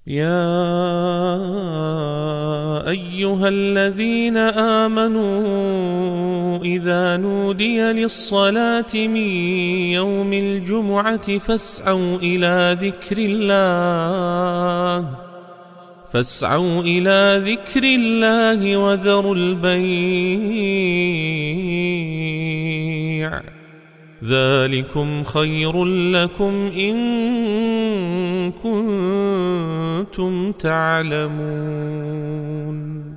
يا أيها الذين آمنوا إذا نودي للصلاة من يوم الجمعة فاسعوا إلى ذكر الله وذروا البيع ذلكم خير لكم إن كنتم تعلمون.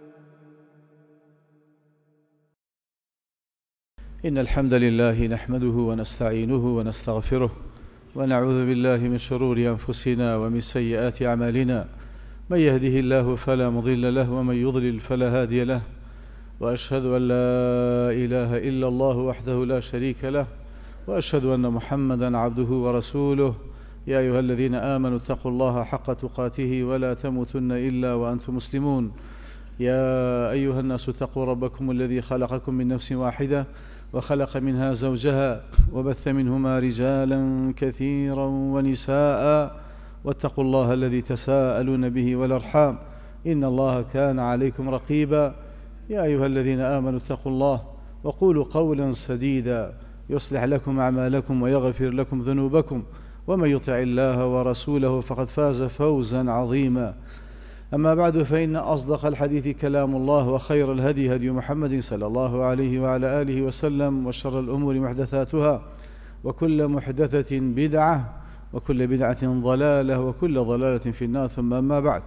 إن الحمد لله نحمده ونستعينه ونستغفره ونعوذ بالله من شرور أنفسنا ومن سيئات أعمالنا، من يهده الله فلا مضل له ومن يضلل فلا هادي له، وأشهد أن لا إله إلا الله وحده لا شريك له، وأشهد أن محمدًا عبده ورسوله. يا أيها الذين آمنوا اتقوا الله حق تقاته ولا تموتن إلا وأنتم مسلمون. يا أيها الناس اتقوا ربكم الذي خلقكم من نفس واحدة وخلق منها زوجها وبث منهما رجالا كثيرا ونساء، واتقوا الله الذي تساءلون به والأرحام إن الله كان عليكم رقيبا. يا أيها الذين آمنوا اتقوا الله وقولوا قولا سديدا يصلح لكم أعمالكم ويغفر لكم ذنوبكم، ومن يطع الله ورسوله فقد فاز فوزا عظيما. أما بعد، فإن أصدق الحديث كلام الله، وخير الهدي هدي محمد صلى الله عليه وعلى آله وسلم، وشر الأمور محدثاتها، وكل محدثة بدعة، وكل بدعة ضلالة، وكل ضلالة في النار. ثم أما بعد،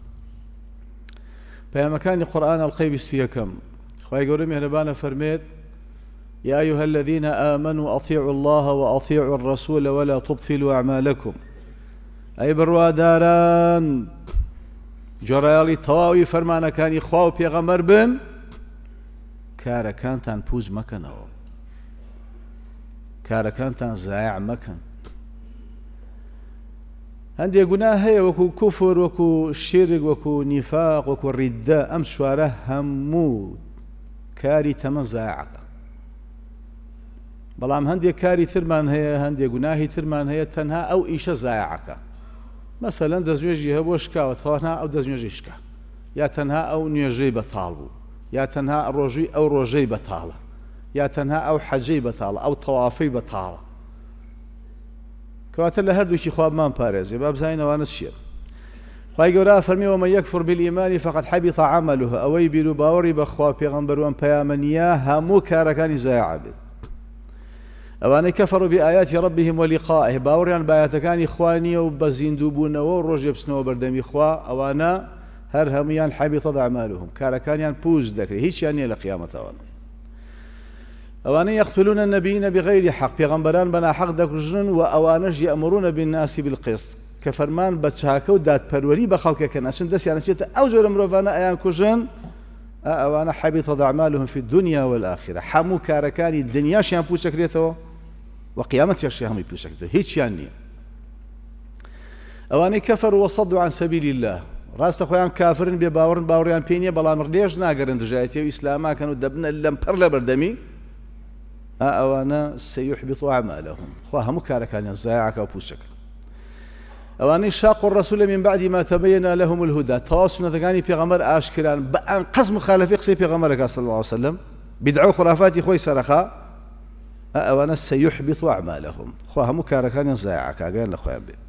فمكان قرآن القيبس فيكم خواهي قولي مهربان فرميت: يا أيها الذين آمنوا أطيعوا الله وأطيعوا الرسول ولا تبطلوا أعمالكم. أي برواداران جرالي تواوي فرمانا كان يخواو بيغمر بن كاركانتان بوز مكانه، كاركانتان زايع مكان. عندي قناه وكو كفر وكو شرك وكو نفاق وكو رداء أم شواره همو كاري تمن زايعك. بەڵام هەندێک کاری ترمان هەیە، هەندێک گوناهی ترمان هەیە، تەنها ئەو ئیشە زایعەکە. مەسەلەن دەستنوێژی هەبووە شکاوە، تەنها ئەو دەستنوێژی شکا، یا تەنها ئەو نوێژەی بەتاڵ بوو، یا تەنها ڕۆژی ئەو ڕۆژەی بەتاڵە، یا تەنها ئەو حەجەی بەتاڵە، ئەو تەوافەی بەتاڵە. کەواتە لە هەردووکی خوا بمان پارێزێ، با بزانین ئەوانە چییە. خوای گەورە فەرمی: ومن یەکفر بالئیمان فقد حبط عمله. ئەوەی بیر و باوەڕی بەخوا پێغەمبەر و ئەم پەیامە نییە، هەموو کارەکانی زایع بێت. ئەوانەی کەفەڕوا بئایاتی ربهم ولقائه، باوەڕیان بە ئایەتەکانی خوا نییە و بە زیندووبوونەوە و ڕۆژێ بچنەوە بەردەمی خوا، ئەوانە هەر هەمویان حەبیطەت ئەعمالهم، کارەکانیان پوچ دەکرێت، هیچیان نییە لە قیامەتەوە. ئەوانەی یەقتولون النەبیین بغەیری حەق، پێغەمبەران بە ناحەق دەکوژن، و ئەوانەش یەأمرون بالناس بالقسط، کە فەرمان بە چاکە و دادپەروەری بە خەڵکەکەن، ئەچن دەستیان ئەچێتە ئەو جۆرە مرۆڤانە ئەیان کوژن، ئەوانە حەبیطەت ئەعمالهم في الدنيا والآخرة، هەموو کارەکانی دنیاشیان پوچ دەکرێتەوە و قیامەتیشی هەمووی پوچ دەکرێتەوە، هیچیان نییە. ئەوانەی کەفەر وەصەدوا عن سەبیل الله، ڕاستە خۆیان کافرن، بێ باوەڕن، باوەڕیان پێ نییە، بەڵام ڕێژ ناگەرن دژایەتی و ئیسلاماکەن و دەبنە لەمپەر لە بەردەمی، ئەوانە سەیحبط ئەعمالهم، خوا هەموو کارەکانیان زایعەکە و پوچ دەکرێت. ئەوانەی شاقوا الرسول من بعد ما تبين لهم الهدى، تەواو سنەتەکانی پێغەمبەر ئاشکران، بە ئەنقەس مخالفەی قسەی پێغەمبەرەکە صلی الله عليه وسلم، بدعە و خرافاتی خۆی سەرەخا، ئەوانە سەیحبط ئەعمالهم، خوا هەموو کارەکانیان زایعەکە، ئاگایان لە خۆیان بێت.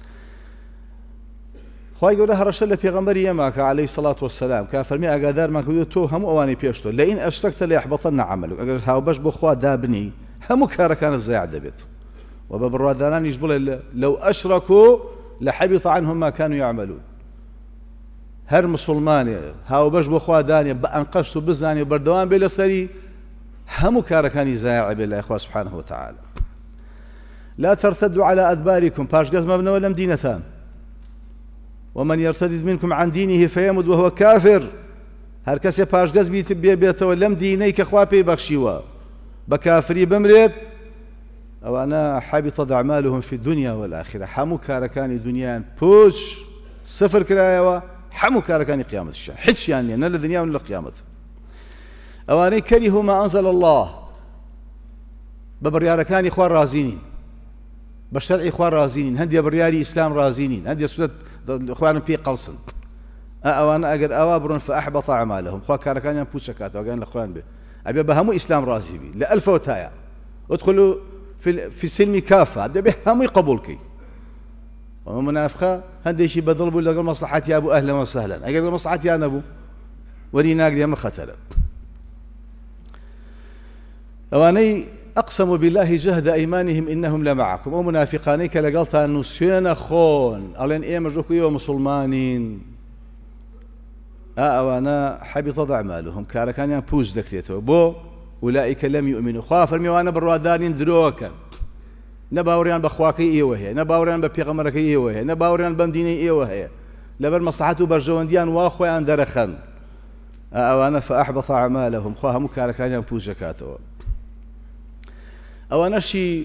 خوای گەورە هەڕەشە لە پێغەمبەری ئێمەکە عەلەیهی سەڵات وەسەلام، کە فەرمی ئاگادارمان کردووە تۆ هەموو ئەوانەی پێش تۆ لئین ئەشرەکتە لەیحبەطەنە عەمەلوک، ئەگەر هاوبەش بۆ خوا دابنی هەموو کارەکانت زایع دەبێت. و بە بڕوادارانیش بڵێ لەو ئەشرەکوا لحبط عنهم ما كانوا يعملون. هر مسلمانێ هاوبەش بۆ خوا دانێ بە ئەنقەشت و بزانێ بەردەوام بێ لەسەری، هەموو کارەکانی زایع بێ لای خوا سبحانه وتعالى. لا ترتدوا على أدباركم، پاشگەز مەبنەوە لەم دینەتان. ومن يرتد منكم عن دينه فيمت وهو كافر، هەر کەسێ پاشگەز بێتەوە لەم دینەی کە خوا پێی بەخشیوە بە کافری بمرێت، ئەوانە حەبیطەت ئەعمالهم في الدنيا والآخرة، هەموو کارەکانی دنیایان پوچ سفر کرایەوە، هەموو کارەکانی قیامەتیشیان هیچیان نییە، نە لە دنیا و نە لە قیامەت. ئەوانەی کەریهوا ما ئەنزەل الله، بە بڕیارەکانی خوا ڕازی نین، بە شەرعی خوا ڕازی نین، هەندێک بڕیاری ئیسلام ڕازی نین، هەندێک خوانم پێی قەڵسن ئەوانە ئەگەر ئەوا بڕۆن فأحبط أعمالهم خوا کارەکانیان پوچ دەکاتەوە ئەگەن لە خۆیان بێ ئەبێ بە هەموو ئیسلام ڕازی بی لە ئەلفەوە تایە ادخلوا في السلم كافة دەبێ هەمووی قبولکەی ئەمە منافقە هەندێکی بەدڵ بوو لەگەڵ مەسلحەتیا بوو ئەهلە وەسەهلەن ئەگەر لە مەسلحەتیان نەبوو وەری ناگری ئەمە خەتەرە ئەوانەی أقسموا بالله جهد أيمانهم إنهم لمعكم ومنافقاني كالقلطان نسينا خون أولين إيه مجوكي ومسلمانين أوانا حبطت أعمالهم كاركان بوز دكتيتو بو أولئك لم يؤمنوا خافر ميوانا بروادانين دروكا نباوريان بخواكي إيه وهي نباوريان ببيغمركي إيه وهي نباوريان بمديني إيه وهي لبر مصلحته برجوانديان واخوان درخن أوانا فأحبط أعمالهم خواهم كاركان بوز دكاتو أو نشي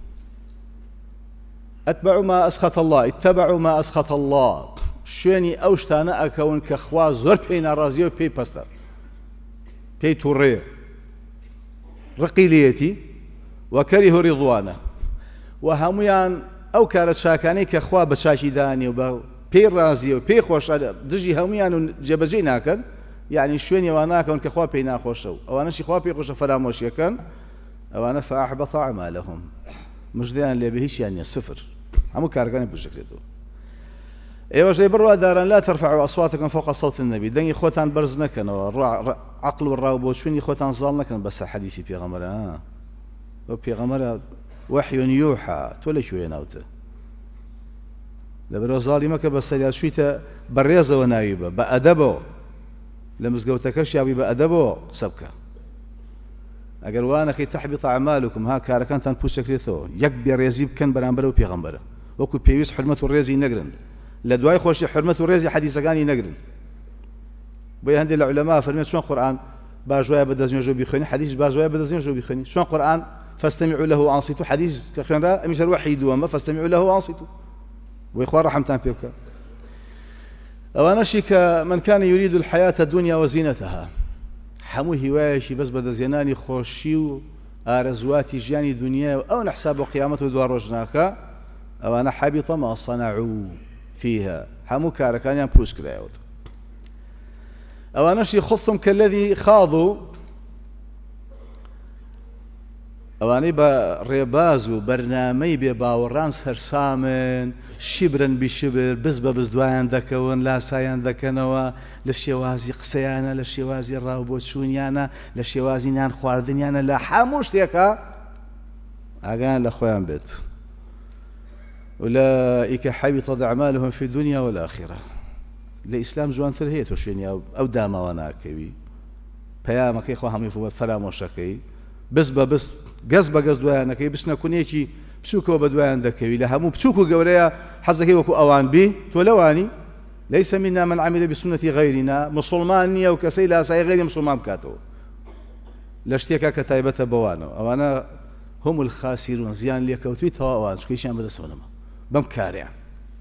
أتبعوا ما أسخط الله اتبعوا ما أسخط الله شوێنی ئەو شتانە ئەکەون کە خوا زۆر پێی ناڕازیە و پێی پەستە پێی تووڕێ ڕقیلەتی وەکەریه ڕیضوانە و هەمویان ئەو کارە چاکانەی کە خوا بە چاکی دانی و بە پێی ڕازیە و پێی خۆشە دژی هەمویان و جێبەجێ ناکەن یعنی شوێنی ئەوان ناکەون کە خوا پێی ناخۆشە و ئەوانەشی خوا پێی خۆشە فەرامۆشیەکەن ئەوانە فأحبط أعمالهم مژدەیان لێ بە هیچیان نییە سفر هەموو کارەکانی بژەکرێتەوە ئێوەش دەی بڕواداران لا ترفعوا أصواتكم فوق صوت النبي دەنگی خۆتان بەرز نەکەنەوە عقل و ڕاو بۆ شوێنی خۆتان زاڵ نەکەن بەسەر حەدیسی پێغەمبەرە بۆ پێغەمبەرە وحی یوحى تۆ لەکوێ ناوتە لەبەرەوە زاڵی مەکە بەسەریان شوویتە بەڕێزەوە ناوی بە بە ئەدەبەوە لە مزگەوتەکەش یاوی بە ئەدەبەوە قسە بکە ئەگەر وانەکەی تحبط أعمالكم ها کارەکانتان پوچەکرێتەوە یەک بێڕێزی بکەن بەرامبەر و پێغەمبەرە وەکو پێویست حرمەت و ڕێزی نەگرن لە دوای خۆشی حرمەت و ڕێزی حەدیسەکانی نەگرن بۆیە هەندێک لە عولەما فەرمێت چۆن قورئان باش وایە بەدەستنوێژ بیخوێنی حەدیث باش وایە بەدەستنوێژ بیخوێنی چۆن قورئان فاستمعوا له وانصتوا حەدیث کە خوێنرا ئەمیش وحی دووەمە فاستمعوا له وانصتوا بۆی خوا ڕەحمتان پێ بکە ئەوانەشی کە من كان يريد الحياة الدنيا وزينتها هەموو هیوایەکی بەس بەدەستێنانی خۆشی و ئارەزواتی ژیانی دنیا و ئەو نەحساب و قیامەت و دوا ڕۆژناکە ئەوانە حەبیط ما صنعوا فيها هەموو کارەکانیان پوچ کرایەوە ئەوانەشی خضتم كالذي خاضوا ئەوانەی بە ڕێباز و بەرنامەی بێ باوەڕان سەرسامن شیبرن بشبر بز بە بز دوایان دەکەون لاسایان دەکەنەوە لە شێوازی قسەیانە لە شێوازی ڕاوبۆچوونیانە لە شێوازی نان خواردنیانە لە هەموو شتێکە ئاگایان لە خۆیان بێت أولئك حبطت أعمالهم في الدنيا والآخرة لإسلام جوانتر هي توشيني أو داما وناكوي پیامەکەی خوا هەمووی فرامۆشەکەی بس بە بس گەز بە گەز دوایانەکەی بچنە کونێکی بچووکەوە بە دوایان دەکەوی لە هەموو بچووک و گەورەیە حەزەکەی وەکو ئەوان بی تۆ لەوانی ليس منا من عمل بسنة غيرنا مسلمان نییە و کەسەی لە ئاسایی غیری مسلمان بکاتەوە لە شتێکە کە تایبەتە بەوانەوە ئەوانە هم الخاسرون زیان لێکەوتووی تەواو ئەوان چکەیشیان بەدەستەوەنەما بەم کاریان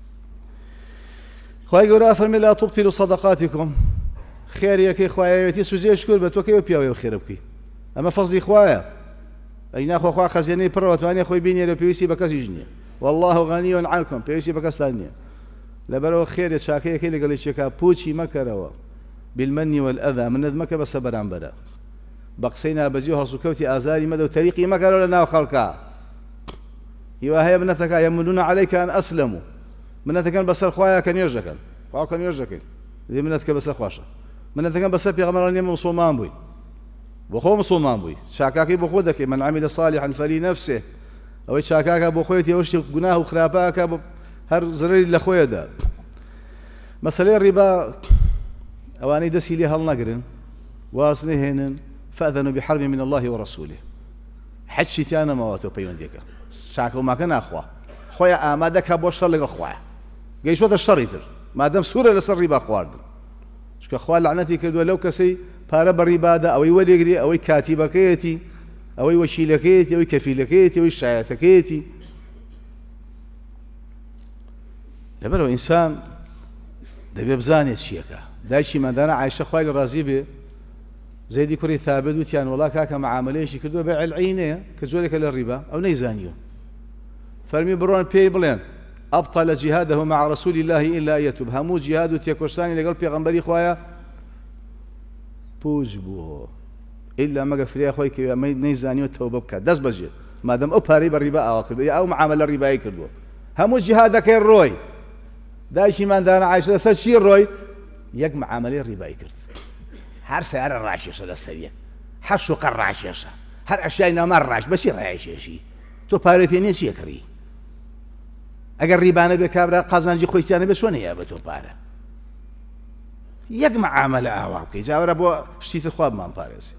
خوای گەورە فەرمێ لا تبطلوا صدقاتكم خێریەکەی خوایەتی سوزێ شکر بە تۆ کەوە پیاوێ خێرە بکەی ئەمە فەزلی خوایە ئەی ناخوا خوا خەزیێنەی پڕەوە توانێ خۆی بینێرە پێویستی بە کەسیش نییە والله غنی عنكم پێویستی بە کەستان نییە لەبەرەوە خێرێ چاکەیەکەی لەگەڵ هیچێکا پوچی مەکەرەوە بالمن والأذى منت مەکە بەسە بەرامبەرە بە قسەی نابەجی و هەڵسوکەوتی ئازاری مەدە و تەریقی مەکەرەوە لە ناو خەڵکا هیوا هەیە منەتەکە یەمنون عەلەیکە ئەن ئەسلەموا منەتەکەن بەسەر خوایە کە نوێژ دەکەن خوا کە نوێژ دەکەین دێ منەتەکە بەسەر خواشە منەتەکەن بەسەر پێغەمبەران ئێمە مسڵمان بووین بۆ خۆ مسڵمان بووی چاکاکەی بۆ خۆ دەکەی من عمل صالحا فلنفسه ئەوەی چاکاکە بۆ خۆیەتی ئەوە شتی گوناه و خراپاکە هەر زرەری لە خۆیەدا مەسەلەی ڕیبا ئەوانەی دەستی لێ هەڵنەگرن واز نەهێنن فأذنوا بحرب من الله ورسوله حەجی تیان نەماوە تۆ پەیوەندیەکە چاکەوماکە ناخوا خۆیان ئامادەکە بۆ شەڕ لەگەڵ خوایە گەیشتوەتە شەڕی تر مادەم سوورە لەسەر ڕیبا خواردن چونکە خوا لعنەتی کردووە لەو کەسەی پارە بە ڕیبادا ئەوەی وەرێگری ئەوەی کاتیبەکەیەتی ئەوەی وەکیلەکەیەتی ئەوەی کەفیلەکەیەتی ئەوەی شایەتەکەیەتی لەبەرەوە ئینسان دەبێ بزانێت چیەکە دایکی مادانە عایشە خوای لە ڕازی بێ زەیدی کوڕی ثابت وتیان وەڵا کاکە مەعاملەیەکی کردووە بەیع العینەیە کە جۆرێکە لە ڕیبا ئەو نەیزانیوە فەرمی بڕۆن پێی بڵێن أبطل جهاده مع رسول الله إلا أن يتوب همو جهاد تيكوشتاني لقل بيغمبري خوايا بوج بوه إلا ما قفري أخوي كي نيزاني وتوبة بك دز بجي ما دام أبهري بالربا أو كردو أو معاملة الربا كردو همو جهادك الروي دايشي من دانا عايش لسا شي الروي يك معاملة الربا كرد هر سيارة راشيشة للسرية هر سوق الراشيشة هر أشياء نمر راش بس راشيشي تو باري فيني شي كري أجر ربانا بكابرا قازانجي خويتانا بشون هي بتو بارا يك معاملة أواقي جاورا بو شتيت الخواب ما باريس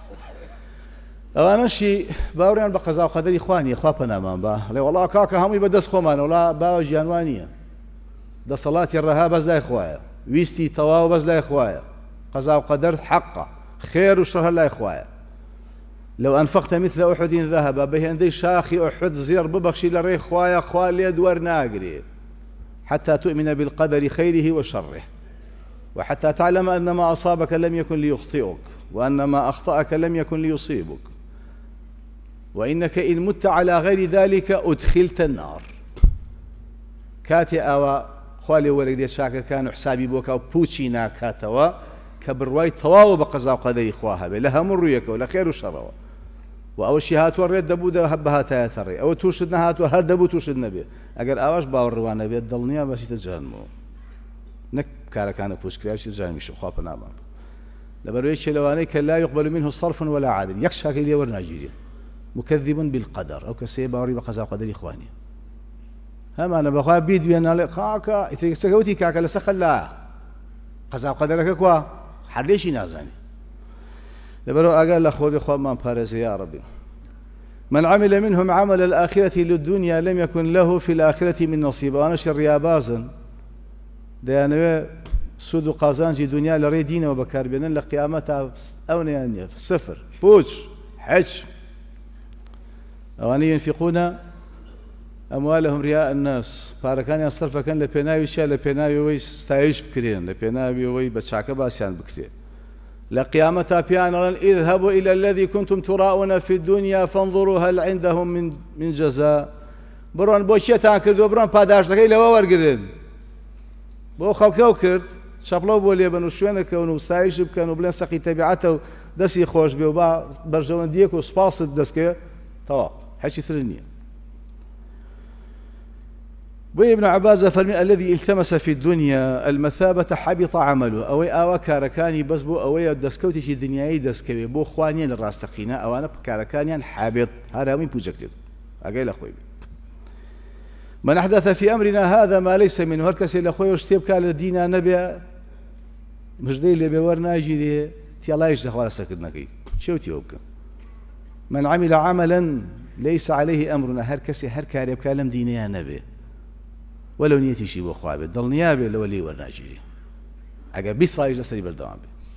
أنا شي باوريان بقزاو قدري إخواني إخوابنا ما با لا والله كاكا هم يبدس خومان ولا باو جانوانية ده صلاة الرهاب بس لا إخوايا ويستي تواو بس لا إخوايا قزاو قدرت حقه خير وشر لا إخوايا لو أنفقت مثل أحد ذهب به عندي شاخي أحد زير ببخشي لري خوايا خوالي دور ناقري حتى تؤمن بالقدر خيره وشره وحتى تعلم أن ما أصابك لم يكن ليخطئك وأن ما أخطأك لم يكن ليصيبك وإنك إن مت على غير ذلك أدخلت النار كاتي أو خوالي ولدي شاكا كانوا حسابي بوكا وبوتشينا كاتوا كبرواي تواو بقزاو قدري إخواها لها مريك ولا خير وشر وأول شي هاتوا الريد دبودا هبها تاثري أو توشدنا هاتوا هر دبو توشدنا به أجر أواش باور روانا بيت ضلنيا باش يتجهنمو نك كان بوشكلاش يتجهنم شو خاف نعم لبرويش لواني لا يقبل منه صرف ولا عدل يكشف لي ورناجيري مكذب بالقدر أو كسيبا وري بقزاو قدري إخواني هم أنا بخوا بيد بينا كاكا إذا سكوتي كاكا لسخلا قزاو قدرك كوا حريشي نازاني لبرو أقال أخوة بخوة ما بارز يا ربي من عمل منهم عمل الآخرة للدنيا لم يكن له في الآخرة من نصيب وأنا شريا بازن ديانا سود قازانجي دنيا لري دينا وبكار بينن لقيامتها أونيانيا صفر بوج حج أواني ينفقون أموالهم رياء الناس باركان يصرف كان لبناوي شيء لبناوي ويس ستايش بكرين لبناوي وي بتشاكا باسيان بكتير لقيامتها بيانا اذهبوا إلى الذي كنتم تراؤون في الدنيا فانظروا هل عندهم من جزاء برون بوشيتان كردو برون پاداش دكاي لو ورگرن بو خلقو كرد شابلو بولي بنو شوينه كونو ستايش بكانو بلان سقي تبعته دسي خوش بيو با برجون ديكو سباس دسكه تو حشي ثرنيه ابن عباس فرمي الذي التمس في الدنيا المثابة حبط عمله أو أو كاركاني بس بو أو دسكوتي في الدنيا دسكوي بو خواني للراستقينا أو أنا كاركاني حابط هذا مين بوجكتد أقول أخوي من أحدث في أمرنا هذا ما ليس منه هركس إلى أخوي واشتيب كان الدين نبي مش ذي اللي بيورنا يجي تي الله يجزاه ولا سكتنا كي شو تيوبك من عمل عملا ليس عليه أمرنا هركس هركاري بكلام ديني نبي ولو نيتي شي بو خوابي ضل نيابي لو لي ورناجيري اجا بيصايج سري بردوام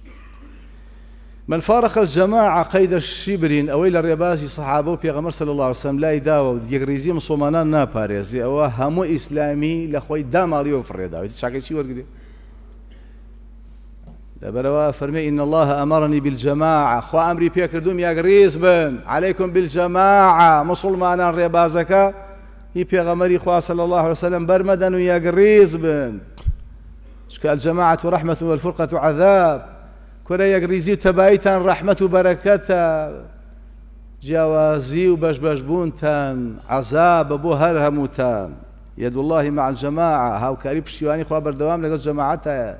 من فارق الجماعة قيد الشبر او الى الرباسي صحابه بيغمر صلى الله عليه وسلم لا يداو يغريزي مصومانان ناباريزي او همو اسلامي لخوي داماليو فريدا شاكي شي ورقدي لبروا فرمي ان الله امرني بالجماعة خو امري بيكردوم يا غريز بن عليكم بالجماعة مسلمانان ربازك هي بيغمري خواه صلى الله عليه وسلم برمدن ويا قريز بن شكال الجماعة رحمة والفرقة عذاب كنا يقريزي تبايتا رحمة وبركة جوازي وبشبشبونتان عذاب أبو هرهموتان يد الله مع الجماعة هاو كاريب شيواني خواه بردوام لقد جماعتها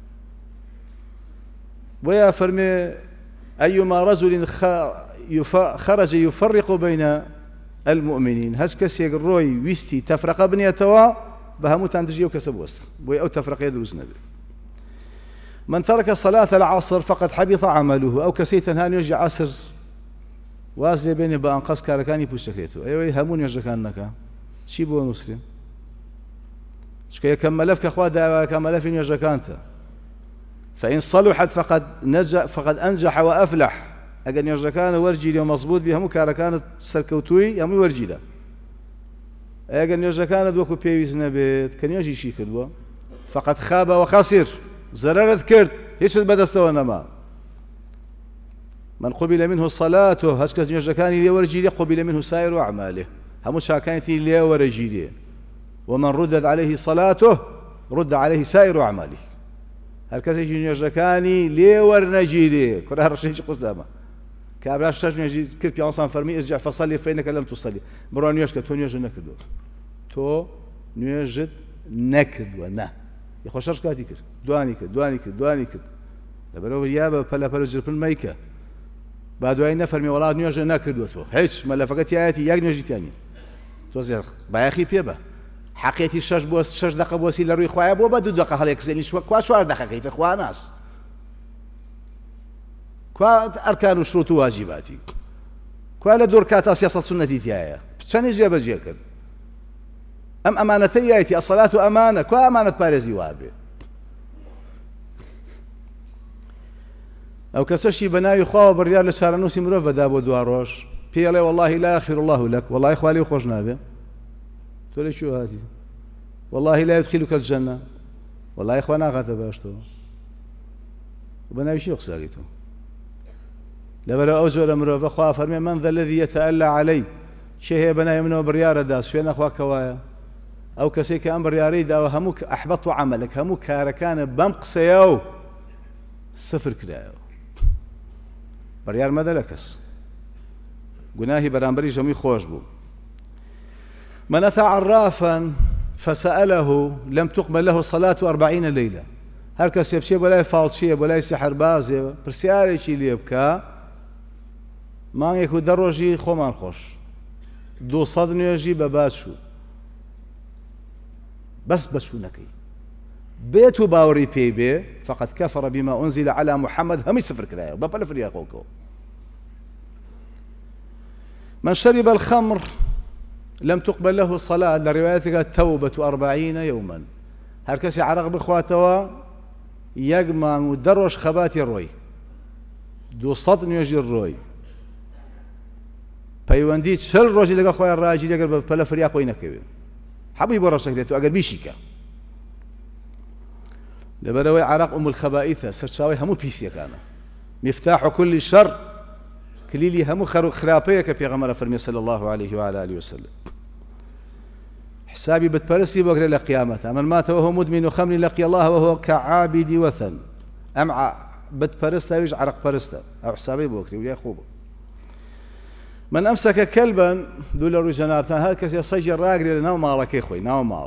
ويا فرمي أيما رجل خرج يفرق بين المؤمنين هش كسي الروي ويستي تفرق بنيتوا بهموت عند جيو كسب وسط أو تفرق يدرس نبي من ترك صلاة العصر فقد حبط عمله أو كسيتا هان يرجع عصر وازي بيني بأنقص كاركاني بوشتكيتو أيوة همون يرجع كانك شي بو مسلم شكي كملف كأخوة كملف يرجع كانت فإن صلحت فقد أنجح وأفلح أجن يرجع كان ورجيلي ومضبوط بهم كاركانة سركوتوي يوم ورجيله أجن يرجع كان دوكو بيويز نبيت كان يجي شيء كدوا فقد خاب وخسر زرر ذكرت هيش البدستوى نما من قبل منه صلاته هسكز يرجع كان لي ورجيلي قبل منه سائر أعماله هم شاكانتي لي ورجيلي ومن ردت عليه صلاته رد عليه سائر أعماله. هل كسيش نجكاني لي ورنجي لي كره رشيش قدامه كابراش شاش نجي كيف ينصان فرمي ارجع فصلي فإنك لم تصلي برا نيوش كتو نيوش نكدو تو نيوش نكدو نا يخشش كاتي كر دواني كر لبرو يابا فلا فلو جربن مايكا بعد وين نفرمي والله نيوش نكدو تو هيش ما لفقت ياتي ياك نيوش ثاني توزير باخي بيبا حقيقتي شش دقيقة بوسي لروي خوايا بو بعد 2 دقائق هلك زين شو 4 دقائق اخوان ناس كوا أركان وشروط وواجباتي كوا لدور كاتا سياسة سنتي تيايا شان يجي بجيكر أم أمانتي آيتي الصلاة أمانة كوا أمانة بارزي وابي أو كسشي بناي خوا بريال لشارنوسي مروفة دابو دواروش بيالي والله لا يغفر الله لك والله إخوالي وخوش نابي تقول شو هذه والله لا يدخلك الجنة والله إخوانا غاثة باشتو وبناي شو خساقيتو لبلا أوزور مروفة خوا فرمي من ذا الذي يتألى علي شيء بناي منه بريار داس شو أنا خوا كوايا أو كسيك أم برياري دا وهمك أحبط عملك همك كاركان بمقسيو صفر كدايو بريار ماذا لكس قناهي برانبري جميع خوش بو من أتى عرافا فسأله لم تقبل له صلاة 40 ليلة هل كس يبشي ولا يفاوض شيء ولا يسحر بازي برسياري شي اللي يبكى ما يكو دروجي خومان خوش 200 نيجي بباشو بس شو نكي بيتو باوري بيبي فقد كفر بما أنزل على محمد هم يسفر كلايو بابا فريا خوكو من شرب الخمر لم تقبل له صلاة لروايتك توبة 40 يوما هر كسي عرق بخواتوا يجمع ودروش خباتي الروي 200 نيجي الروي پەیوەندی چل ڕۆژی لەگەڵ خۆیان ڕاگیری ئەگەر بە پەلە فریا خۆی نەکەوێ حەبی بۆ ڕەشێک دێت و ئەگەر بیشیکە لەبەرەوەی عەرەق ئوم الخەبائیثە سەرچاوەی هەموو پیسیەکانە مفتاح كل شر کلیلی هەموو خراپەیە کە پێغەمبەر فەرمی صلی الله عليه وعلى آله وسلم حسابي بتبرسي بكرة لقيامته من مات وهو مدمن خمر لقي الله وهو كعابد وثن أم بتبرسته ويج عرق برسته أو حسابي بكرة ويا خوبه من أمسك كلبا دول رجنابتان هكذا يصير راجل ناو مالك يخوي ناو مال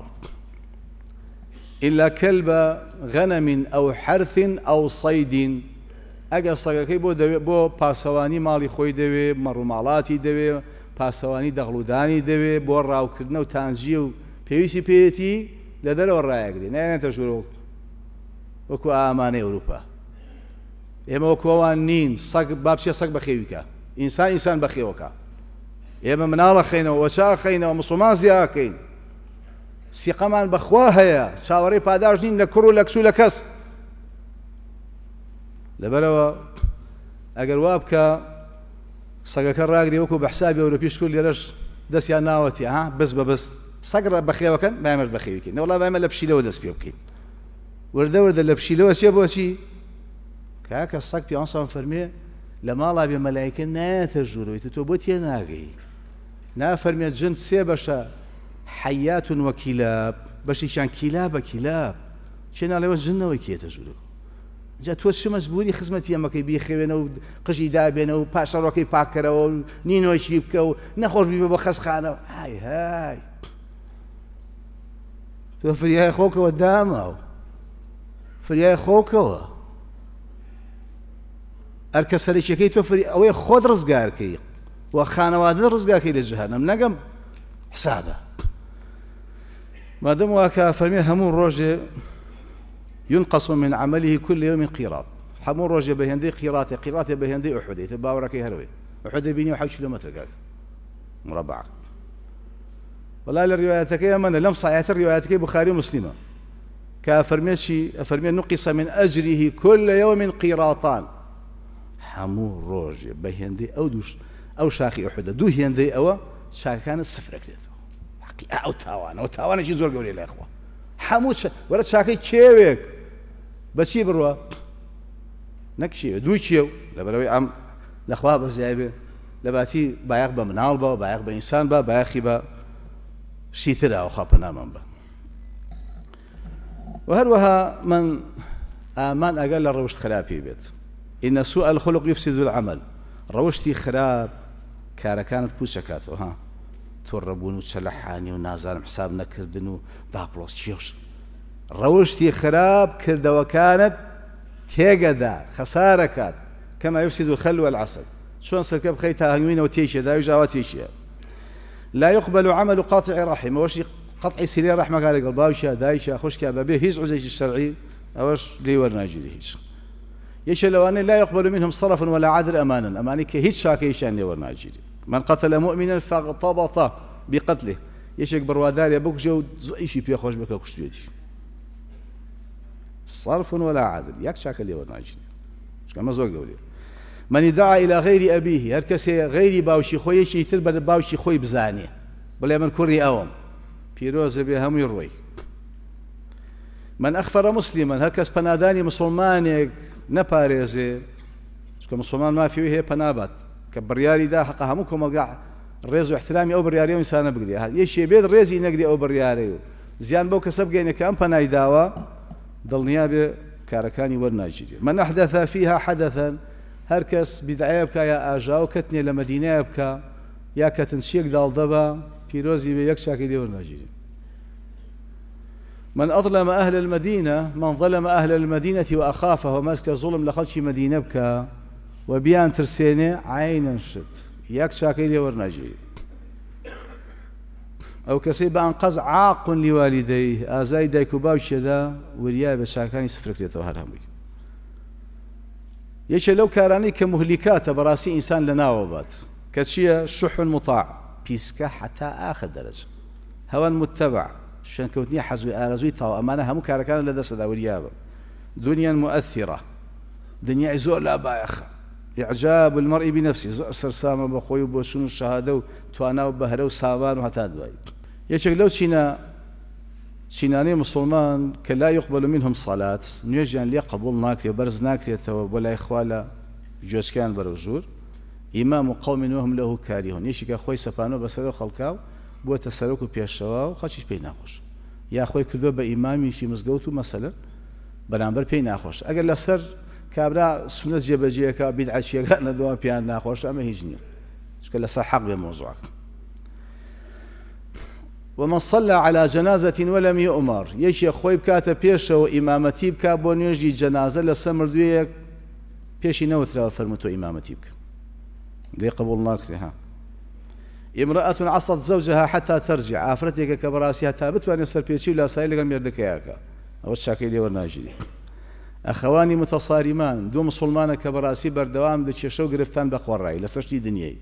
إلا كلب غنم أو حرث أو صيد أجا صقاكي بو باسواني مالي خوي دوي مرو مالاتي دوي باسواني دغلوداني دوي بو راو كردنا وتانجيو بيوسي بيتي لدل ورايقري نين تشورو وكو آماني أوروبا إما وكوان نين صق بابشي صق بخيوكا إنسان بخيوكا إما منالا خينا وشا خينا ومصومان زياكين سيقمان بخواها يا شاوري بادارجين لكرو لكسو لكس لبروا أجر وابكا صقك الراقري وكو بحسابي أوروبيش كل يرش دس يا ناوتي ها بس صقر بخيوكا ما يعمل بخيوكين والله ما يعمل لبشيلو دس بيوكين ورده لبشيلو شيبو شي كاكا الصق في عنصر فرمي لما الله بملائكة ناتجروا يتوبوت يناغي نافرمي الجن سيبشا حيات وكلاب باش كان كلاب شنا لو الجن وكي تجروا جات وش مزبوري خدمتي يما كيبي خوينا وقجي دابينا وباشا روكي باكرا ونينو يشيبكا نخرج بي بخس خانه هاي توفر يا خوك ودامه فريا خوك أركسر شيء توفر أو خود رزقاركي وخانواد رزقاركي للجهنم نقم حسابه ما دام واكا فرمي همون روجي ينقص من عمله كل يوم قيراط همون روجي بهندي قيراط بهندي أحد تباورك هروي أحد بيني وحوش كيلومتر قال مربع والله الرواياتك يا من لم صحيحة الرواياتك بخاري ومسلمة كفرمي نقص من أجره كل يوم قيراطان همون روجي بهندي أو شاخي أحد دو هندي أو شاكان الصفر كده أو تاوان شيء زور قولي الأخوة حمود ولا شاكي تشيوك بس يبروا نكشي دو تشيو لبروي عم الأخوة بس جايبه لباتي بايق بمنال با بايق بإنسان با بايق با شيترا أو خابنا من با وهروها من آمان أقل الروشت خلابي بيت إن سوء الخلق يفسد العمل روشتي خراب كارا كانت بوشكاتو ها توربون وتشلحاني ونازل حساب نكردنو بابلوس تشيوش روشتي خراب كرد وكانت تيقدا خسارة كات كما يفسد الخل والعسل شلون سركب خيتها هنوين وتيشي دا يجا تيشي لا يقبل عمل قاطع رحم وش قطع سيرين رحمة قال باوشا دايشا خوشكا بابيه هيز عزيز الشرعي أوش لي ورناجي هيز يش لو أن لا يقبل منهم صرف ولا عدل أمانا أمانك هيز شاكيشان لي ورناجي من قتل مؤمنا فاغتبط بقتله يشك بروادار يبوك جو زئيشي بيا خوش بك كشتيتي صرف ولا عدل ياك شاكل لي ورناجي مش كما زوج قولي من ادعى إلى غير أبيه هركسي غير باوشي خوي شي تربى باوشي خوي بزاني بلا من كوري أوم بيروز بهم يروي من أخفر مسلما هركس بناداني مسلمانك نباريزي شكو مسلمان ما فيه بنابات كبرياري دا حقها مكم وقع الريز واحترامي أو برياري وإنسان بقري يشي بيد ريزي نقري أو برياري زيان بو كسب جينا كأم بناي داوا ضل نيابة كاركاني ورناجي من أحدث فيها حدثا هركس بدعيبك يا آجاو كتني لمدينة بك يا كتنشيك دال ضبا بيروزي بيكشاك لي ورناجي من أظلم أهل المدينة من ظلم أهل المدينة وأخافه وماسك ظلم لخلش مدينة بك وبيان ترسيني عين شت ياك شاكيلي ورناجي أو كسيب أنقذ عاق لوالديه آزاي دايكو باوشدا وريا بشاكاني سفرك لتوهرهمي يش لو كاراني كمهلكات براسي إنسان لناوبات كشيء شح مطاع بيسكا حتى آخر درجة هوى متبع شان كوتني حزوي آرزوي طاو أمانة هم كاركان لدى سدا وريابا دنيا مؤثرة دنيا زور لا بايخ إعجاب المرء بنفسه زور سرسامة بخوي وبوشون الشهادة وتوانا وبهرة وسامان وحتى دواي يشك لو شيناني مسلمان كلا يقبل منهم صلاة نيجان لي قبول ناكتي وبرز ناكتي ثواب ولا إخوالا جوز كان بروزور إمام قوم وهم له كارهون يشك أخوي سبانو بسرو خلقاو بو تسلوك بيشوا وخشيش بيناخوش يا أخوي كدوا بإمامي في مزقوتو مثلا بنامبر بيناخوش أقل لسر كابرا سنة جبجية كبدعة شيء قالنا دوا بيناخوش أما هيجني شكل لسر حق بموضوعك ومن صلى على جنازة ولم يؤمر يشي أخوي بكاتا بيشا وإمامتي بكا بون يجي جنازة لسمر دوية بيشي نوثرا فرمتو إمامتي بكا دي قبولناك ها امرأة عصت زوجها حتى ترجع آفرتك كبراسيها تابت وأن يصير بيشي ولا سائل قال ميردك ياكا أو الشاكيلي والناجي أخواني متصارمان دو مسلمان كبراسي بردوام دي شو قرفتان بقوى الرأي لسرشتي دنياي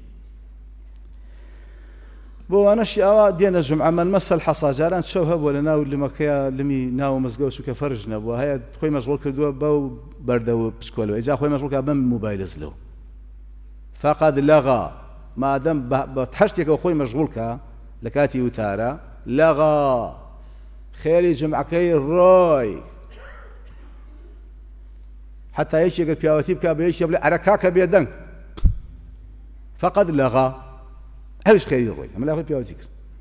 بو أنا شيء دينا الجمعة من مسا الحصى جاران تشوفها ولا ناو اللي مكيا لمي ناو مزقوش وكفرجنا بو هيا خوي مشغول كردوا بو بردو بسكولو إذا خوي مشغول كابن موبايل زلو فقد لغى ما دام بتحشتك أخوي مشغول كا لكاتي وتارا لغى خيري جمعة كي الروي حتى يشيك البياوتيب كابي يشيب أركاك بيدن فقد لغى هاوش خيري الروي أما لا أخوي بياوتيك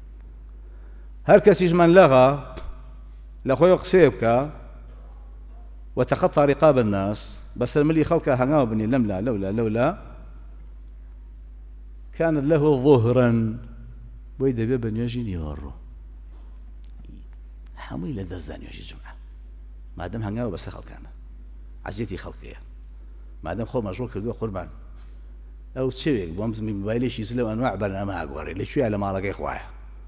هركس يجمن لغى لأخوي قصيبك وتقطع رقاب الناس بس الملي خلقها هنغاو بني لملا لولا كان له ظهرا ويدا بابن يجي يورو حمي لدزدان يجي جمعة ما دام هنغاو بس خلقنا عزيتي خلقيا ما دام خو مشغول كردو قربان او تشويك بومز من موبايليش يسلو انواع برنامج اقوري ليش على ما لقى اخويا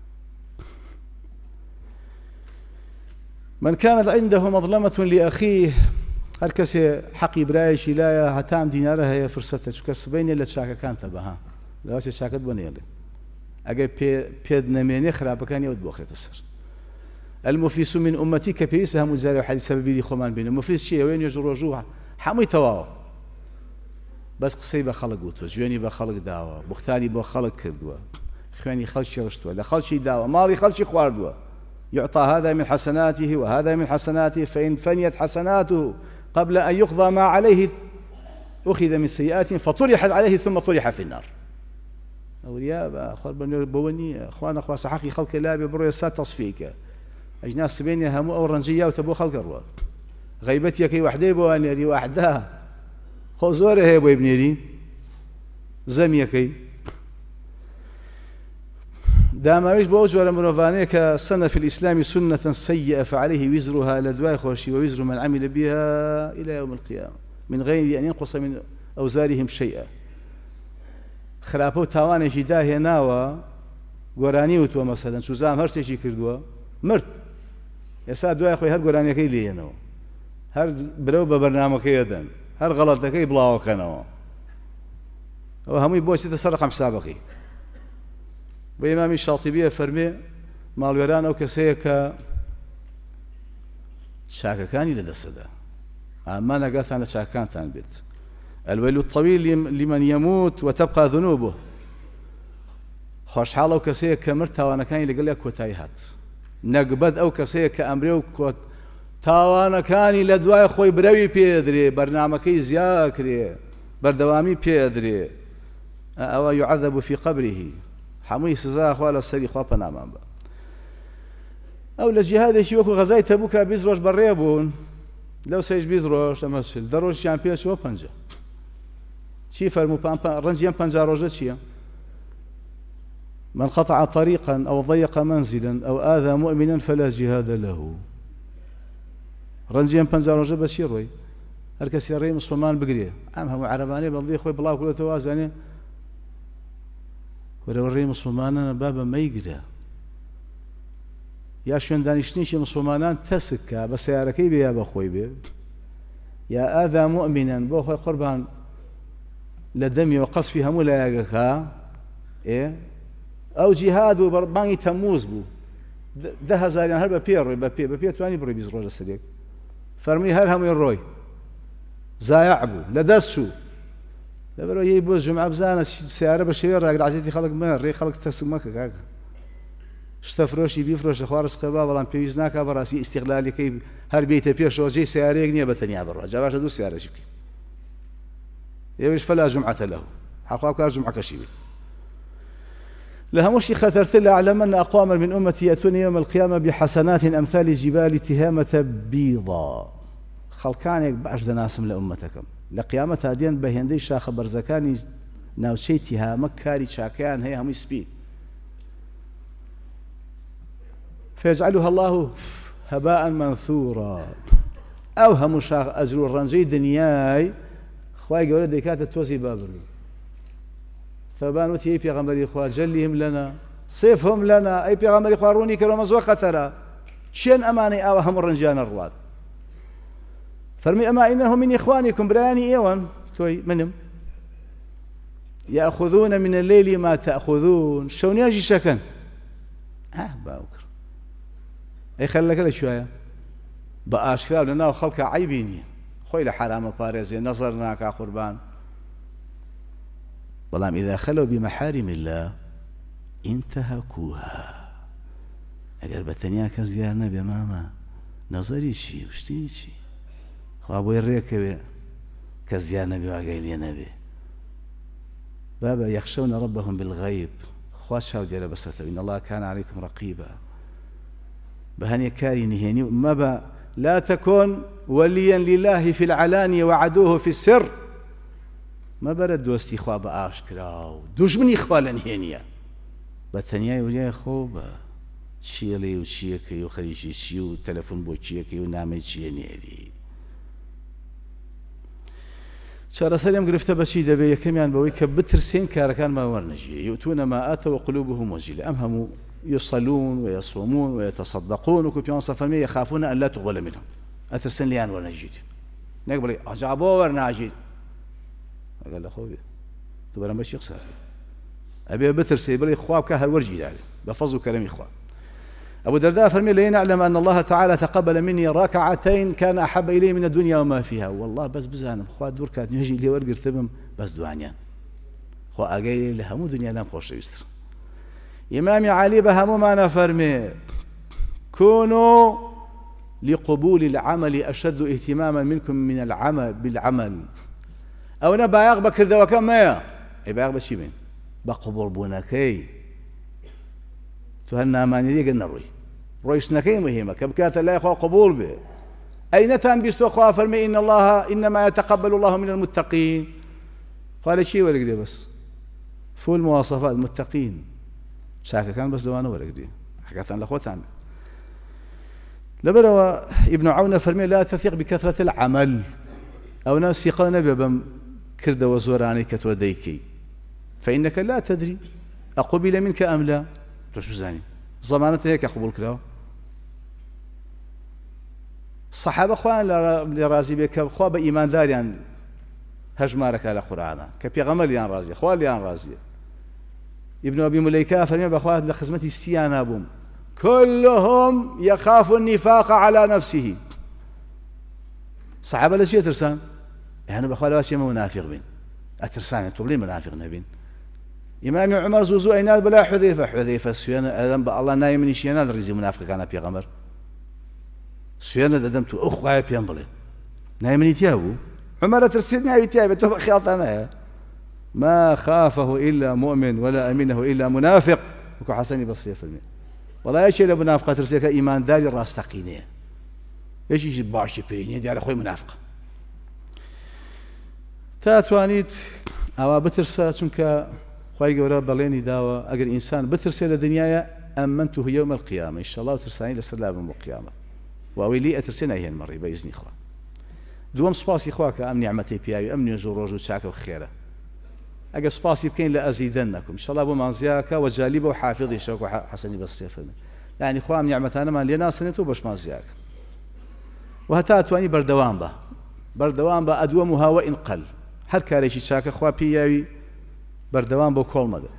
من كانت عنده مظلمة لأخيه هركسي حقي برايش لا هتام دينارها هي فرصتها كسبين اللي تشاكا كانت بها لا شيء شاكت بني لي أجا بيد نميني خراب كان يود بوخرة السر المفلس من أمتي كبيسها مجاري وحد سبب لي خمان بينه مفلس شيء وين يجر رجوع حمي تواو بس قصيبة خلق وتو جواني بخلق دعوة بختاني بخلق كردوا خواني خلشي رشتوا لا خلشي دعوة مالي خلشي خواردوا يعطى هذا من حسناته وهذا من حسناته فإن فنيت حسناته قبل أن يقضى ما عليه أخذ من سيئات فطرحت عليه ثم طرح في النار أولياء أخوان بوني أخوان أخوان صحاقي خلق الله ببرو يسات تصفيك أجناس سبيني همو أو رنجية وتبو خلق الروا غيبتي كي وحدي بوانيري وحدها خوزوره هي بو ابنيري زمية كي داماويش بوجه مرافانية كسنة في الإسلام سنة سيئة فعليه وزرها لدواء خوشي ووزر من عمل بها إلى يوم القيامة من غير أن ينقص من أوزارهم شيئا خرابو تاواني جداه ناوى گۆرانی وتووە مەسەلەن سوزام هەر شتێکی کردووە مرد ئێستا دوای خۆی هەر گۆرانیەکەی لێنەوە هەر برەو بە بەرنامەکەی دەن هەر غەڵەتەکەی بڵاوەکەنەوە ئەوە هەمووی بۆچێتە سەر ڕقم حسابەکەی بۆ ئیمامی شاڵتیبیە فەرمێ ماڵوێران ئەو کەسەیە کە چاکەکانی لەدەستەدا ئامان ئەگاتان لە چاکەکانتان بێت الويل الطويل لمن يموت وتبقى ذنوبه خۆشحاڵ ئەو کەسەیە کە مرد تاوانەکانی لەگەڵ یا کۆتایی هات نەکبەت ئەو کەسەیە کە ئەمرێ و کۆت تاوانەکانی لە دوای خۆی برەوی پێدرێ بەرنامەکەی زیاکرێ بەردەوامی پێدرێ ئەوە يعذب في قبره هەمووی سزا خوا لە سەری خوا پەنامان بە ئەو لە جیهادێکی وەکو غەزای تەبوکە 20 ڕۆژ بەڕێ بوون لەو 20 ڕۆژ ئەمە دە ڕۆژیان پێچوە 50 چی فەرموو ڕەنجیان 50 ڕۆژە چییە من قطع طريقا أو ضيق منزلا أو آذى مؤمنا فلا جهاد له رنجيان پنجا ڕۆژە بە چی ڕۆی هەر کەسی ڕێی مسلمان بگرێ ئەم هەموو عەرەبانەی بەڵدی خۆی بڵاو کردێتەوە ئازانێ وەرەوە ڕێی مسلمانانە با بە مەیگرە یا شوێن دانیشتنیشی مسلمانان تەسکە بە سیارەکەی بێ یا بە خۆی بێ یا ئاذا مؤمنا بۆ خۆی قوربان لە دەمیەوە قەسفی هەموو لایەکەکە ئەو جیهاد و بانگی تەمووز بوو 10,000 هەر بە پێ ڕۆی بە پێ توانی بڕۆی 20 ڕۆژە سەرێک فەرمی هەر هەمووی ڕۆی زایع بوو لە دەست چوو لەبەرەوە یەی بۆ جومعە بزانە سیارە بە شێوەیە ڕاگرعزێتی خەڵک منە ڕێی خەڵک تەسک مەکە کاکە شتە فرۆشی بیفرۆشە خوا ڕزقە با بەڵام پێویست ناکا بەڕاستی ئیستیغلالەکەی هەر بێتە پێشەوە جێی سیارەیەک نییە بە تەنیا بڕوا جا باشە دوو سیارەشی بکەیت ئێوەش فەلا جومعەتە لەهو حەڵقا بکار جومعەکەشی بێت لهموشي خطرت لأعلمن أقواما من أمتي يأتون يوم القيامة بحسنات أمثال جبال تهامة بيضا خلقانك باش دناسم لأمتكم لقيامة هادين بهندي شاخ برزكاني ناوشي تهامة كاري شاكيان هي هم يسبي فيجعلها الله هباء منثورا أو هم شاخ أجر الرنجي دنياي خواهي قولة ديكات التوزي بابلو ثبان وتي أي بيغمبري إخوة جلهم لنا صيفهم لنا أي بيغمبري إخوة روني كرو مزوقة ترى شين أماني أوهم الرنجان الرواد فرمي أما إنهم من إخوانكم براني إيوان توي منهم يأخذون من الليل ما تأخذون شون يجي شكن باوكر أي خلك له شوية بأشكال لنا وخلق عيبيني خوي لحرام بارزي نظرنا كقربان والله إذا خلوا بمحارم الله انتهكوها أجر بتنيا كزيار نبي ماما نظري شيء وشتي شيء خوابو الريك كزيار نبي وعقيل نبي بابا يخشون ربهم بالغيب خواشوا ديال بس إن الله كان عليكم رقيبا بهني كاري نهيني ما لا تكن وليا لله في العلانية وعدوه في السر ما برد دوستي خوا باشكرا دشمني خبالن هينيا بتنيا ويا خوبا شيلي وشيكي وخريجي شيو تلفون بو شيكي ونامي شينيري شارە سەرم گرفتە بەچی دەبێ یەکەمیان بەوەی کە بترسێن کارەکانمان وەرنەژێ يؤتون ما آتوا وقلوبهم وجلة ئەم هەموو يصلون ويصومون ويتصدقون وكو بيان صفرمي يخافون أن لا تقبل منهم أترسن ليان ورنجيد نقبل أجابوا ورناجيد قال له خوي تبرا ماشي يخسر أبي بترسي بلي إخواب كهر ورجي يعني بفضل كلام إخوان أبو درداء فرمي لي نعلم أن الله تعالى تقبل مني ركعتين كان أحب إلي من الدنيا وما فيها والله بس بزانم خوا دور كات نجي لي ورقر ثمم بس دوانيان خوا أجي لها مو دنيا نام خوش يستر إمامي علي بهمو ما فرمي كونوا لقبول العمل أشد اهتماما منكم من العمل بالعمل أو نبا يغبك ذا وكم ما يبقى يغبك شي من بقبول بونكي تهنا ماني لي قلنا روي ڕۆیشتنەکەی مهمە کە بکاتە لای خوا قبول بێ. ئەی نەتان بیستۆ خوا فەرمێ ئین الله ئینەما یتەقەبەل الله من المتقین. خوا لە چی وەرەگرێ بەس؟ فول مواصفات متقین چاکەکان بەس دەوانە وەرەگرێ، حەقەتەن لە خۆتان. لەبەرەوە ئیبن عەونە فەرمێ لا تەثیق بکەثرەت العەمەل، ئەو ناسیقە نەبێ بەم کردەوە زۆرانەی کە تۆ دەیکەی. فإنك لا تدري أقبل منك أم لا. توش بزاني ضمانته هيك قبول كراو. الصحابة خوان لرازي بك خوا بإيمان داريان هجمارك على قرآن كبيغمر يان رازي خوال يان رازي. ابن أبي مليكة فرمي بأخوات لخزمتي استيانا بهم كلهم يخاف النفاق على نفسه. صحابة لشي ترسان يعني بأخوات لاشي منافق بين أترسان طولي منافق نبين. إمام عمر زوزو أيناد بلا حذيفة سوينا أدم الله نايم نشينا الرزي منافق كان بيغمر سوينا دمت أخوة بينبلي نايم نتيابو عمر ترسيدني يتيابي تو خياطنا ما خافه إلا مؤمن ولا أمينه إلا منافق. وكو حسني بصير في المين والله يشي لمنافقة ترسيك إيمان داري الراس تقينيه ايش يجي باشي بيني دي على أخوي منافق تاتوانيت أو بترسا چونك خواهي قورا بليني داوة أقر إنسان بترسي لدنيايا أمنته يوم القيامة إن شاء الله وترساني لسلام القيامة وأويلي أترسينا هي المرة بإذن إخوة. دوام سباسي إخواك أم نعمتي بياوي أم نجو روجو تشاك وخيرة أقر سباسي بكين لأزيدنكم إن شاء الله أبو مانزياك وجالبه وحافظي شوك حسني بالصيف يعني إخوة أم نعمتانا ما لينا سنتو باش مانزياك وهتا تواني بردوان با أدومها وإن قل هر كاريشي تشاك إخوة بياوي بردوان بو كل مدى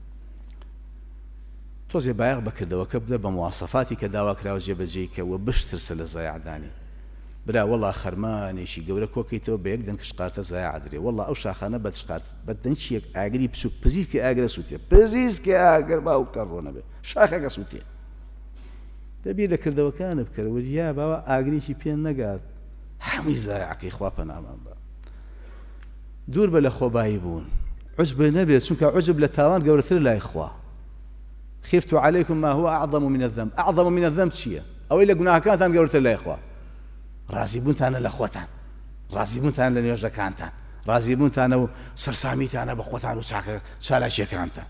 توزي بايغ بكردوا كبدا بمواصفاتي كداوا كراو جيبجيك وبش ترسل الزايع داني بلا والله خرماني شي قولك وكيتو بيقدن كشقارت الزايع دري والله او شاخانه بدشقارت بدن شي اغري بسوق بزيك اغرا سوتي بزيك اغر باو كرونا به شاخه سوتي دبي لكردوا كان بكرو يا بابا اغري شي بين نغات حمي زايعك اخوا بنام دور بلا خوبايبون عجب النبي سنك عجب لتاوان قولتر لا إخوة خفت عليكم ما هو أعظم من الذنب. أعظم من الذنب شيء أو إلا قناها كانت أنا قولتر لا إخوة رازي بنت أنا لأخوتان رازي بنت أنا لنيوجد كانتان رازي بنت أنا سرساميت أنا بأخوتان وشاكا شالا شيء كانتان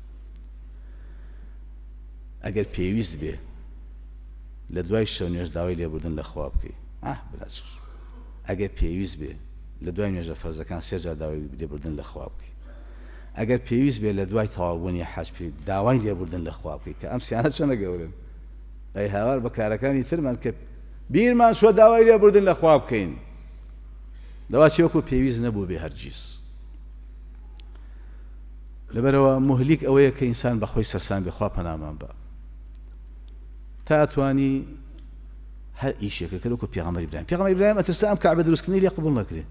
أقل بيويز به لدواي الشو نيوجد داوي لي بردن لأخوة بكي بلا سوس أقل بيويز به لدواي نيوجد فرزا كان سيجا داوي بدي بردن لأخوة بكي ئەگەر پێویست بێ لە دوای تەواوبوونی حەج داوای لێبوردن لە خوا بکەیت کە ئەم سیانە چەندە گەورن ئەی هاوار بە کارەکانی ترمان کە بیرمان شۆ داوای لێبوردن لە خوا بکەین دەواچی وەکو پێویست نەبوو بێ هەرگیز. لەبەرەوە مهلیک ئەوەیە کە ئینسان بەخۆی سەرسان بێ خوا پەنامان بە تا توانی هەر ئیشێکە کە وەکو پێغەمبەر ئیبراهیم ئەترسا ئەم کەعبە دروستکردنی لێ قبوڵ نەکرێ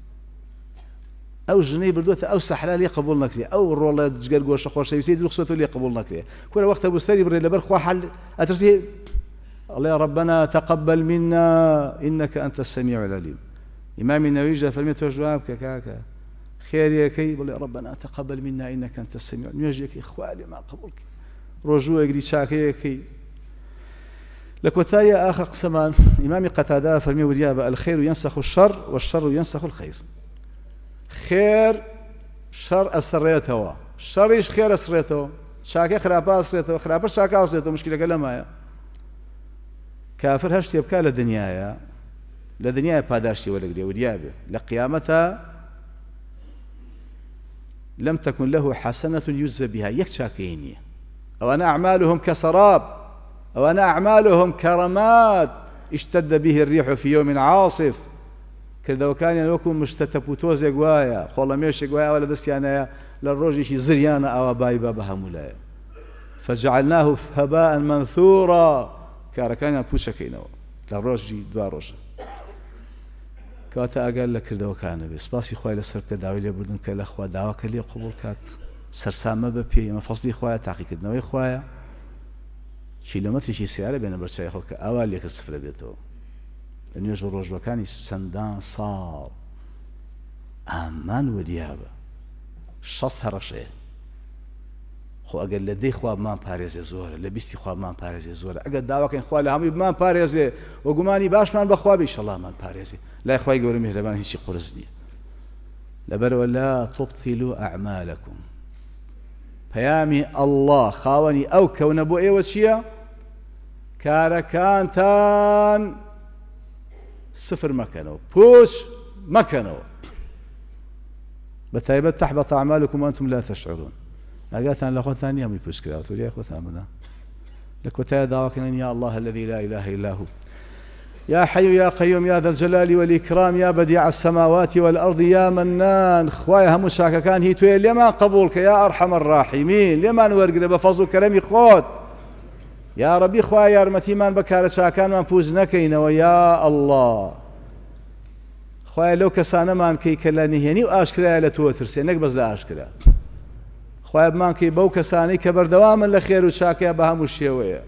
أو جنيه بردوت أو سحلا لي قبول نكري أو الرولة جگر گوش خوش يسيد رخصته لي قبول نكري كل وقت أبو سري بري لبرخوا حل أترسي الله يا ربنا تقبل منا إنك أنت السميع العليم. إمام النووي فرميت جواب كاكا خير يا كي يا ربنا تقبل منا إنك أنت السميع يجيك إخوالي ما قبولك رجوع يجري شاكي كي لكوتايا آخر قسمان إمام قتادة فرمي وريابة الخير ينسخ الشر والشر ينسخ الخير. خير شر أسريته شر إيش خير أسريته شاكي خرابة أسريته خرابة شاكا أسريته مشكلة كلامها كافر هشت يبكى لدنيا باداشتي ولا قريه وديابه لقيامتها لم تكن له حسنة يجزى بها يكشاكيني أو أنا أعمالهم كسراب أو أنا أعمالهم كرماد اشتد به الريح في يوم عاصف كردو كان ينوكم مشتتبوتوز يقوايا خلا ميش يقوايا ولا دستيانا للروج شي زريانا أو بايبا بهمولايا فجعلناه هباء منثورا كاركان بوشكينو للروج دوا روج كاتا أقل لك كردو كان بس باسي خويا لسرك داوي لي بردن كلا خوا داوا كلي قبول كات سرسامة ببي ما فصلي خويا تحقيق دنوي خويا كيلومتر شي سيارة بين برشاي خوك أولي كالسفر بيتو لأن يجو روج وكاني سندان صار أمان وديابة شط هرشة خۆ ئەگەر لە دەی خوا بمان پارێزێ زۆرە لە بیستی خوا بمان پارێزێ زۆرە ئەگەر داواکەین خوا لە هەمووی بمان پارێزێ و گومانی باشمان بەخوا بێ ئینشەڵڵا مان پارێزێ لای خوای گەورە میهرەبان هیچی قورس نییە لەبەرەوە لا تبطلوا أعمالكم پەیامی ئەڵڵا خاوەنی ئەو کەونە بۆ ئێوە چییە کارەکانتان سفر مەکەنەوە پوچ مەکەنەوە بەتایبەت تحبط أعمالكم وأنتم لا تشعرون ئاگاتان لە خۆتان نییە هەمووی پوچ کراوە وریای خۆتان بنا لە کۆتایە داواکەن يا الله الذي لا إله إلا هو يا حي يا قيوم يا ذا الجلال والإكرام يا بديع السماوات والأرض يا منان خوايا هم شاكا كان هي توي لما قبولك يا أرحم الراحمين لما نورقنا بفضل كرمي خود يا ربي خوايا رمتي من بكار شاكان من بوزنكين ويا الله خوايا لو كسانا من كي كلاني هني وآشكرا لتوترسي نقبز لآشكرا خوايا بمان كي بو كساني كبر دواما لخير وشاكا بهم الشيوية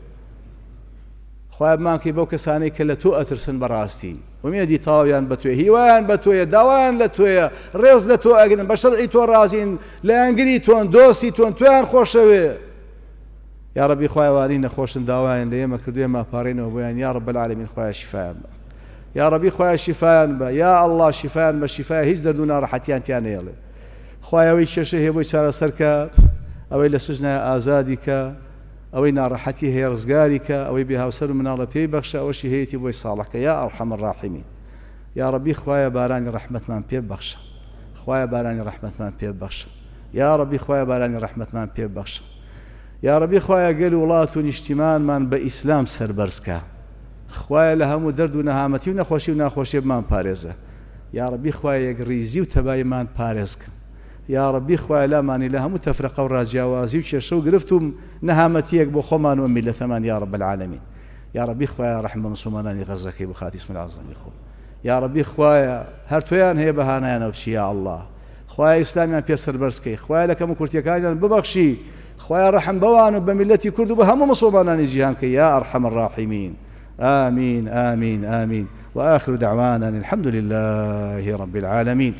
خواهی بمانکی بەو کەسانەی کە لە تۆ ئەترسن بەڕاستی ومێدی تاویان بە توێ هیوایان بە تۆیە داوایان لە توێیە ڕێز لە تۆ ئەگرن بە شەرعی تۆ ڕازین لە ئەنگری تۆن دۆستی تۆن تویان خۆشەوێ یا ربی خوای وانی نەخۆشن داوایان لە ئێمە کردوێ ماپارێنەوە بۆیان یا رب العالمین خوای شیفایان بە یا ربی خوای شیفایان بە یا الله شیفایان بە شیفای هیچ دەرد و ناڕەحەتیان تیان نێڵێ خوای ئەوەی کێشە هەیە بۆی چارەسەر کە ئەوەی لە سژنە ئازادی کە ئەوەی ناڕەحەتی هەیە ڕزگاری کە ئەوەی بێهاوسەر و مناڵە پێی بەخشە ئەوەشی هەیەی بۆی ساڵحکە یا ئەرحەم الراحیمین یا ربی خوایە بارانی ڕەحمەتمان پێ بەخشە خوایە بارانی ڕەحمەتمان پێ بەخشە یا ربی خوایە بارانی ڕەحمەتمان پێ بەخشە یا ربی خوایە گەل وڵات و نیشتیمانمان بە ئیسلام سەربەرزکە خوایە لە هەموو دەرد و نەهامەتی و نەخۆشی و ناخۆشیە بمان پارێزە یا ربی خوایە یەکڕیزی و تەباییمان پارێزکە یا ربی خوای لامانی لە هەموو تەفرقە و ڕاجیاوازی و کێشە و گرفت و نەهامەتیەک بۆ خۆمان و میلەتەمان یا رب العالمین یا ربی خوایە ڕەحمە مسلمانانی غەزەکەی بۆ خاتی اسم العەظەمی خۆ یا ربی خوایە هەر تۆیان هەیە بەهانایانەوە بچی یا الله خوایە ئیسلامیان پێ سەربەرزکەی خوایە لە کەم و کورتیەکانیان ببەخشی خوایە ڕەحم بەوان و بە میلەتی کورد و بە هەموو مسلمانانی جیهان کە یا ئەرحەم الراحیمین آمین آمین آمین وآخر دعوانا الحمد لله رب العالمين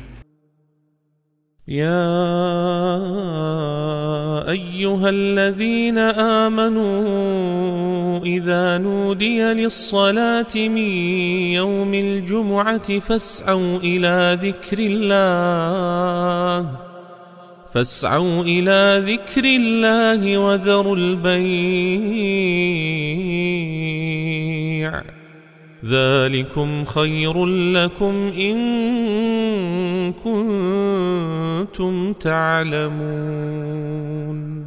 يا أيها الذين آمنوا إذا نودي للصلاة من يوم الجمعة فاسعوا إلى ذكر الله وذروا البيع ذلكم خير لكم إن كنتم تعلمون